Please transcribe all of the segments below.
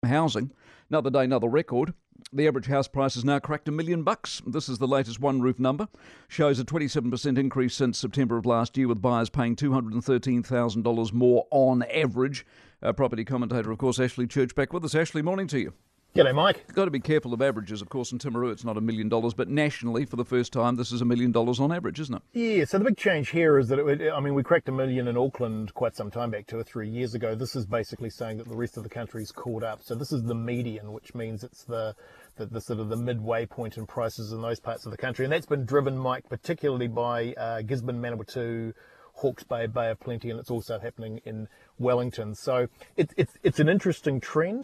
Housing. Another day, another record. The average house price has now cracked $1 million. This is the latest One Roof number. Shows a 27% increase since September of last year, with buyers paying $213,000 more on average. Property commentator, of course, Ashley Church, back with us. Ashley, morning to you. G'day, Mike. You've got to be careful of averages, of course. In Timaru, it's not $1 million, but nationally, for the first time, this is $1 million on average, isn't it? Yeah, so the big change here is that, we cracked $1 million in Auckland quite some time back, 2 or 3 years ago. This is basically saying that the rest of the country's caught up. So this is the median, which means it's the sort of the midway point in prices in those parts of the country. And that's been driven, Mike, particularly by Gisborne, Manawatu, Hawke's Bay, Bay of Plenty, and it's also happening in Wellington. So it's an interesting trend.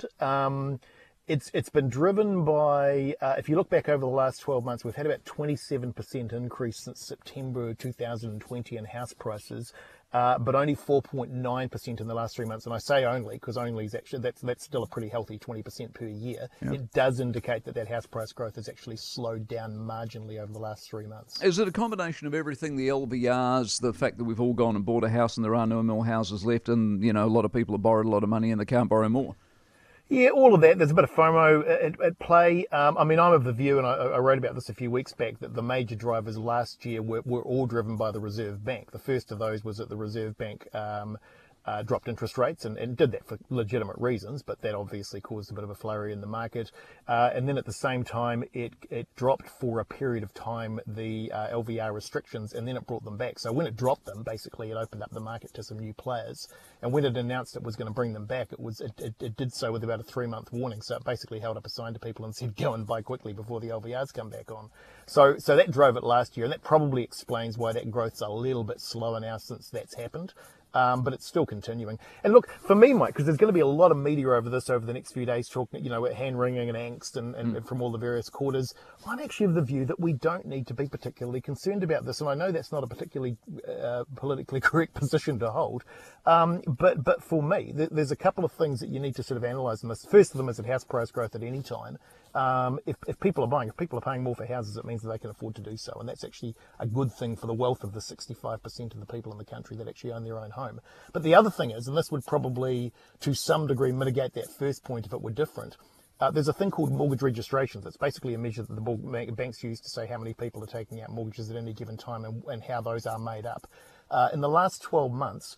It's been driven by, if you look back over the last 12 months, we've had about 27% increase since September 2020 in house prices, but only 4.9% in the last 3 months. And I say only because only is actually, that's still a pretty healthy 20% per year. Yep. It does indicate that house price growth has actually slowed down marginally over the last 3 months. Is it a combination of everything, the LVRs, the fact that we've all gone and bought a house and there are no more houses left, and, a lot of people have borrowed a lot of money and they can't borrow more? Yeah, all of that. There's a bit of FOMO at play. I'm of the view, and I wrote about this a few weeks back, that the major drivers last year were all driven by the Reserve Bank. The first of those was that the Reserve Bank dropped interest rates and did that for legitimate reasons, but that obviously caused a bit of a flurry in the market. And then at the same time, it dropped for a period of time the LVR restrictions, and then it brought them back. So when it dropped them, basically it opened up the market to some new players. And when it announced it was going to bring them back, it did so with about a 3-month warning. So it basically held up a sign to people and said, go and buy quickly before the LVRs come back on. So that drove it last year, and that probably explains why that growth's a little bit slower now since that's happened. But it's still continuing. And look, for me, Mike, because there's going to be a lot of media over this over the next few days, talking, hand-wringing and angst and from all the various quarters, I'm actually of the view that we don't need to be particularly concerned about this. And I know that's not a particularly politically correct position to hold. But for me, there's a couple of things that you need to sort of analyse in this. First of them is that house price growth at any time. If people are paying more for houses, it means that they can afford to do so. And that's actually a good thing for the wealth of the 65% of the people in the country that actually own their own home. But the other thing is, and this would probably to some degree mitigate that first point if it were different, there's a thing called mortgage registrations. It's basically a measure that the banks use to say how many people are taking out mortgages at any given time and how those are made up. In the last 12 months,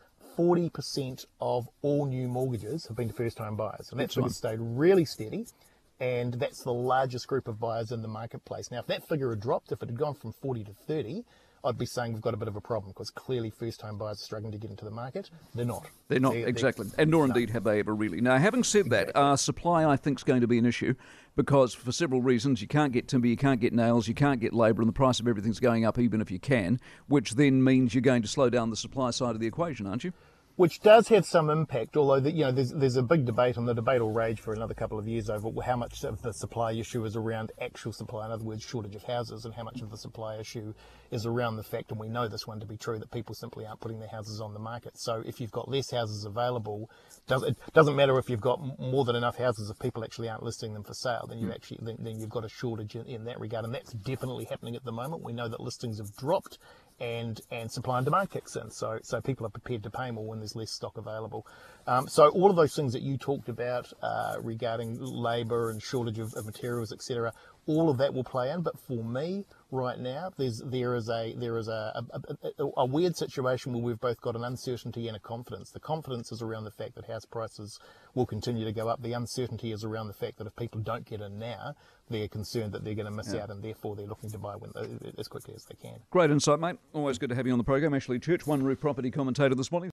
40% of all new mortgages have been to first-time buyers. And that figure stayed really steady. And that's the largest group of buyers in the marketplace. Now, if that figure had dropped, if it had gone from 40 to 30, I'd be saying we've got a bit of a problem, because clearly first-time buyers are struggling to get into the market. They're not. They're not, exactly. And nor indeed have they ever really. Now, having said that, supply, I think, is going to be an issue, because for several reasons, you can't get timber, you can't get nails, you can't get labour, and the price of everything's going up even if you can, which then means you're going to slow down the supply side of the equation, aren't you? Which does have some impact, although there's a big debate, and the debate will rage for another couple of years over how much of the supply issue is around actual supply, in other words, shortage of houses, and how much of the supply issue is around the fact, and we know this one to be true, that people simply aren't putting their houses on the market. So if you've got less houses available, it doesn't matter if you've got more than enough houses, if people actually aren't listing them for sale, then you've got a shortage in that regard, and that's definitely happening at the moment. We know that listings have dropped, and supply and demand kicks in. So people are prepared to pay more when there's less stock available. So all of those things that you talked about regarding labour and shortage of materials, etc., all of that will play in. But for me, right now, there is a weird situation where we've both got an uncertainty and a confidence. The confidence is around the fact that house prices will continue to go up. The uncertainty is around the fact that if people don't get in now, they're concerned that they're going to miss out, and therefore they're looking to buy as quickly as they can. Great insight, mate. Always good to have you on the program. Ashley Church, One Roof property commentator this morning.